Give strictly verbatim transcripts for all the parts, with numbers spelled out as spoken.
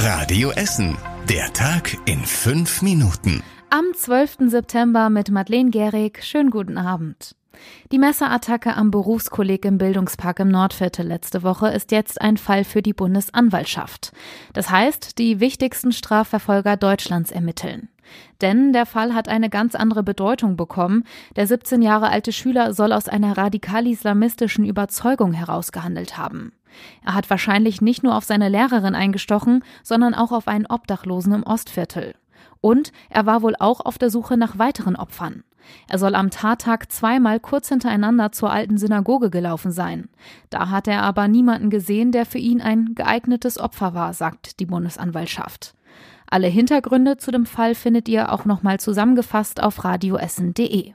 Radio Essen. Der Tag in fünf Minuten. Am zwölften September mit Madeleine Gehrig. Schönen guten Abend. Die Messerattacke am Berufskolleg im Bildungspark im Nordviertel letzte Woche ist jetzt ein Fall für die Bundesanwaltschaft. Das heißt, die wichtigsten Strafverfolger Deutschlands ermitteln. Denn der Fall hat eine ganz andere Bedeutung bekommen. Der siebzehn Jahre alte Schüler soll aus einer radikal-islamistischen Überzeugung heraus gehandelt haben. Er hat wahrscheinlich nicht nur auf seine Lehrerin eingestochen, sondern auch auf einen Obdachlosen im Ostviertel. Und er war wohl auch auf der Suche nach weiteren Opfern. Er soll am Tattag zweimal kurz hintereinander zur alten Synagoge gelaufen sein. Da hat er aber niemanden gesehen, der für ihn ein geeignetes Opfer war, sagt die Bundesanwaltschaft. Alle Hintergründe zu dem Fall findet ihr auch nochmal zusammengefasst auf radioessen punkt de.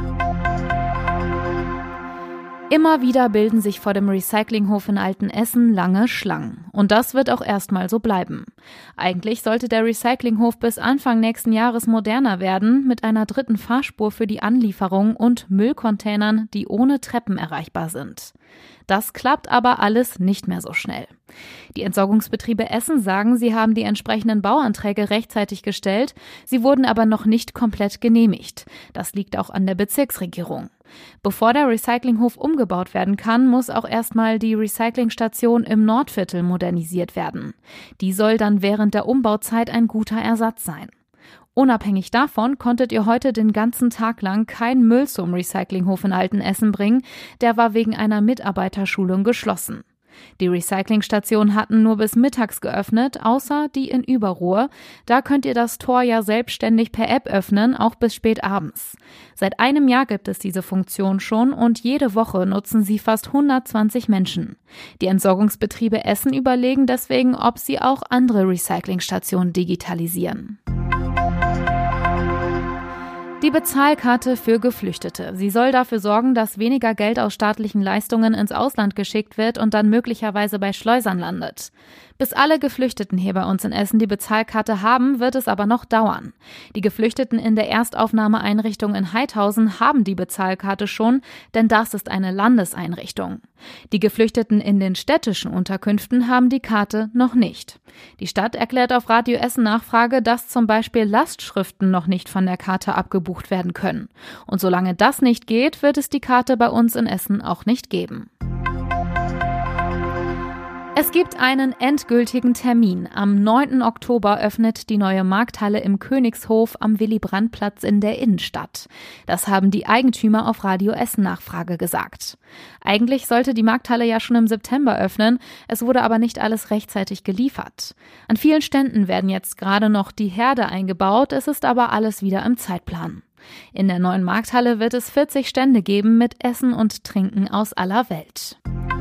Immer wieder bilden sich vor dem Recyclinghof in Altenessen lange Schlangen. Und das wird auch erstmal so bleiben. Eigentlich sollte der Recyclinghof bis Anfang nächsten Jahres moderner werden, mit einer dritten Fahrspur für die Anlieferung und Müllcontainern, die ohne Treppen erreichbar sind. Das klappt aber alles nicht mehr so schnell. Die Entsorgungsbetriebe Essen sagen, sie haben die entsprechenden Bauanträge rechtzeitig gestellt, sie wurden aber noch nicht komplett genehmigt. Das liegt auch an der Bezirksregierung. Bevor der Recyclinghof umgebaut werden kann, muss auch erstmal die Recyclingstation im Nordviertel modernisiert werden. Die soll dann während der Umbauzeit ein guter Ersatz sein. Unabhängig davon konntet ihr heute den ganzen Tag lang keinen Müll zum Recyclinghof in Altenessen bringen. Der war wegen einer Mitarbeiterschulung geschlossen. Die Recyclingstationen hatten nur bis mittags geöffnet, außer die in Überruhr. Da könnt ihr das Tor ja selbstständig per App öffnen, auch bis spät abends. Seit einem Jahr gibt es diese Funktion schon und jede Woche nutzen sie fast hundertzwanzig Menschen. Die Entsorgungsbetriebe Essen überlegen deswegen, ob sie auch andere Recyclingstationen digitalisieren. Die Bezahlkarte für Geflüchtete. Sie soll dafür sorgen, dass weniger Geld aus staatlichen Leistungen ins Ausland geschickt wird und dann möglicherweise bei Schleusern landet. Bis alle Geflüchteten hier bei uns in Essen die Bezahlkarte haben, wird es aber noch dauern. Die Geflüchteten in der Erstaufnahmeeinrichtung in Heidhausen haben die Bezahlkarte schon, denn das ist eine Landeseinrichtung. Die Geflüchteten in den städtischen Unterkünften haben die Karte noch nicht. Die Stadt erklärt auf Radio Essen Nachfrage, dass zum Beispiel Lastschriften noch nicht von der Karte abgebucht werden können. Und solange das nicht geht, wird es die Karte bei uns in Essen auch nicht geben. Es gibt einen endgültigen Termin. Am neunten Oktober öffnet die neue Markthalle im Königshof am Willy-Brandt-Platz in der Innenstadt. Das haben die Eigentümer auf Radio Essen Nachfrage gesagt. Eigentlich sollte die Markthalle ja schon im September öffnen, es wurde aber nicht alles rechtzeitig geliefert. An vielen Ständen werden jetzt gerade noch die Herde eingebaut, es ist aber alles wieder im Zeitplan. In der neuen Markthalle wird es vierzig Stände geben mit Essen und Trinken aus aller Welt.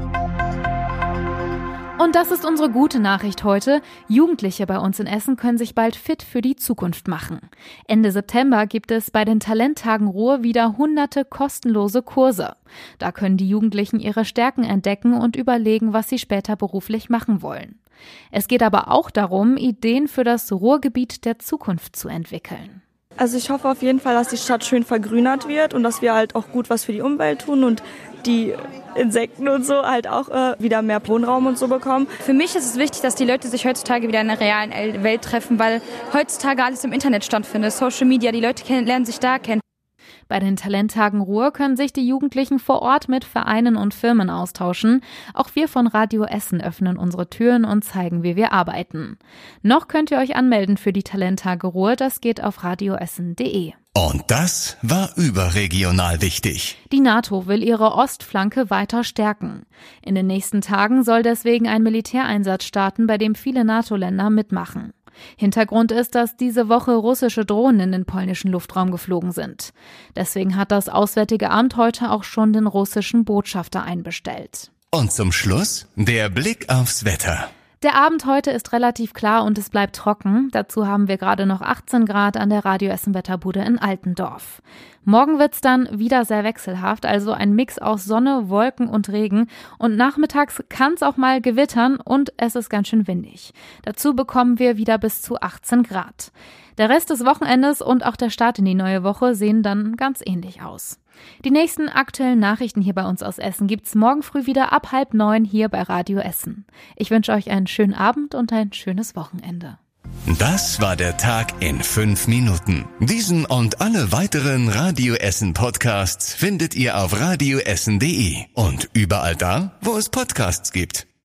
Und das ist unsere gute Nachricht heute. Jugendliche bei uns in Essen können sich bald fit für die Zukunft machen. Ende September gibt es bei den Talenttagen Ruhr wieder hunderte kostenlose Kurse. Da können die Jugendlichen ihre Stärken entdecken und überlegen, was sie später beruflich machen wollen. Es geht aber auch darum, Ideen für das Ruhrgebiet der Zukunft zu entwickeln. Also ich hoffe auf jeden Fall, dass die Stadt schön vergrünert wird und dass wir halt auch gut was für die Umwelt tun und die Insekten und so halt auch äh, wieder mehr Wohnraum und so bekommen. Für mich ist es wichtig, dass die Leute sich heutzutage wieder in der realen Welt treffen, weil heutzutage alles im Internet stattfindet. Social Media, die Leute kennen, lernen sich da kennen. Bei den Talenttagen Ruhr können sich die Jugendlichen vor Ort mit Vereinen und Firmen austauschen. Auch wir von Radio Essen öffnen unsere Türen und zeigen, wie wir arbeiten. Noch könnt ihr euch anmelden für die Talenttage Ruhr, das geht auf radioessen punkt de. Und das war überregional wichtig. Die NATO will ihre Ostflanke weiter stärken. In den nächsten Tagen soll deswegen ein Militäreinsatz starten, bei dem viele NATO-Länder mitmachen. Hintergrund ist, dass diese Woche russische Drohnen in den polnischen Luftraum geflogen sind. Deswegen hat das Auswärtige Amt heute auch schon den russischen Botschafter einbestellt. Und zum Schluss der Blick aufs Wetter. Der Abend heute ist relativ klar und es bleibt trocken. Dazu haben wir gerade noch achtzehn Grad an der Radio Essen Wetterbude in Altendorf. Morgen wird's dann wieder sehr wechselhaft, also ein Mix aus Sonne, Wolken und Regen. Und nachmittags kann's auch mal gewittern und es ist ganz schön windig. Dazu bekommen wir wieder bis zu achtzehn Grad. Der Rest des Wochenendes und auch der Start in die neue Woche sehen dann ganz ähnlich aus. Die nächsten aktuellen Nachrichten hier bei uns aus Essen gibt's morgen früh wieder ab halb neun hier bei Radio Essen. Ich wünsche euch einen schönen Abend und ein schönes Wochenende. Das war der Tag in fünf Minuten. Diesen und alle weiteren Radio Essen Podcasts findet ihr auf radioessen punkt de und überall da, wo es Podcasts gibt.